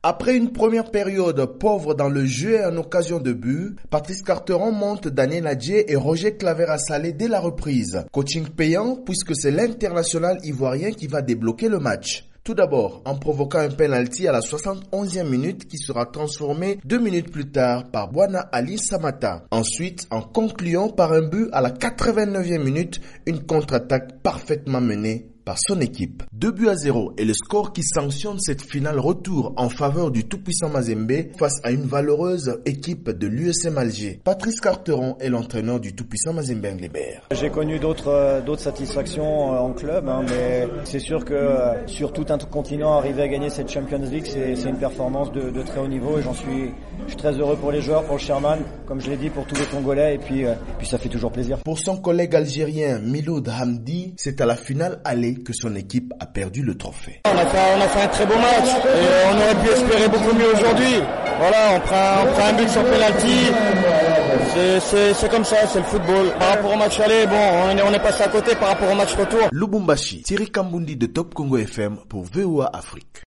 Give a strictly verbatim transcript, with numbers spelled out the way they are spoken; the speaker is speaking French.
Après une première période pauvre dans le jeu et en occasion de but, Patrice Carteron monte Daniel Adjé et Roger Claver-Assalé dès la reprise. Coaching payant puisque c'est l'international ivoirien qui va débloquer le match. Tout d'abord, en provoquant un penalty à la soixante et onzième minute qui sera transformé deux minutes plus tard par Bwana Ali Samata. Ensuite, en concluant par un but à la quatre-vingt-neuvième minute, une contre-attaque parfaitement menée par son équipe. deux buts à zéro est le score qui sanctionne cette finale retour en faveur du tout-puissant Mazembe face à une valeureuse équipe de l'U S M Alger. Patrice Carteron est l'entraîneur du tout-puissant Mazembe Englebert. J'ai connu d'autres euh, d'autres satisfactions euh, en club, hein, mais c'est sûr que euh, sur tout un continent, arriver à gagner cette Champions League, c'est, c'est une performance de, de très haut niveau et j'en suis, je suis très heureux pour les joueurs, pour le chairman, comme je l'ai dit, pour tous les Congolais et puis, euh, puis ça fait toujours plaisir. Pour son collègue algérien Miloud Hamdi, c'est à la finale aller que son équipe a perdu le trophée. On a fait, on a fait un très beau match et on aurait pu espérer beaucoup mieux aujourd'hui. Voilà, on prend, on prend un but sur penalty. C'est, c'est, c'est comme ça, c'est le football. Par rapport au match aller, bon, on est, on est passé à côté par rapport au match retour. Lubumbashi, Thierry Kambundi de Top Congo F M pour V O A Afrique.